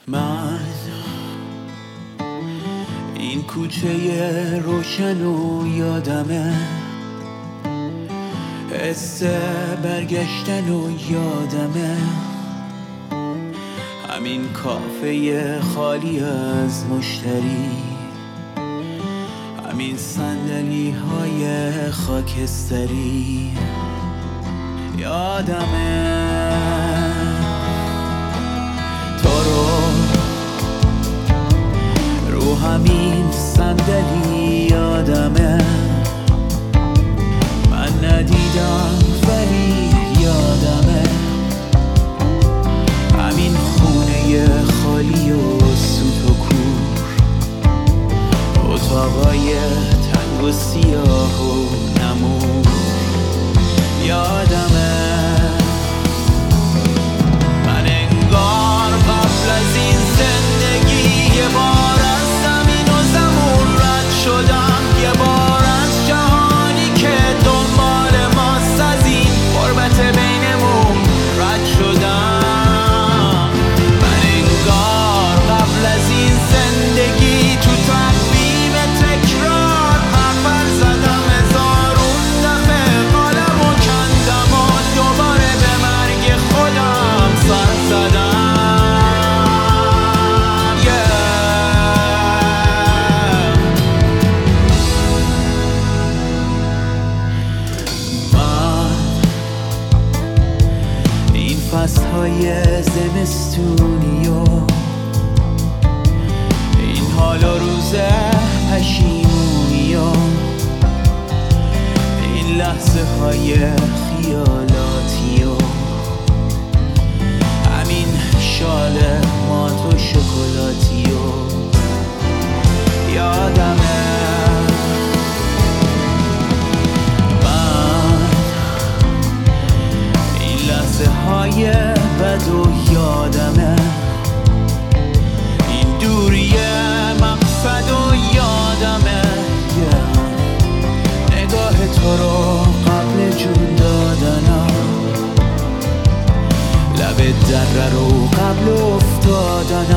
من این کوچه روشن و یادمه، حس برگشتن و یادمه، همین کافه خالی از مشتری، همین صندلی های خاکستری. یادمه تو رو همین صندلی، یادمه من ندیدم ولی یادمه، همین خونه خالی و سوت و کور، اتاقای تنگ و سیاه و نمور. یادمه من انگار قبل از این زندگی یه بار از زمین و زمون رد شدم، یه بار از جهانی که دنبال ماست، از این غربت بینمون رد شدم. من انگار قبل از این زندگی تو تقویم تکرار حرفر زدم، هزارون دفعه قالم و کندم و دوباره به مرگ خودم سر زدم. فصل‌های زمستونی و این حال و روز پشیمونی و این لحظه های خیالاتی و همین شال مات و شکلاتی و یادمه لحظه های بد و یادمه، این دوری مقصد و یادمه، نگاه تو رو قبل جون دادنم، لب دره رو قبل افتادنم.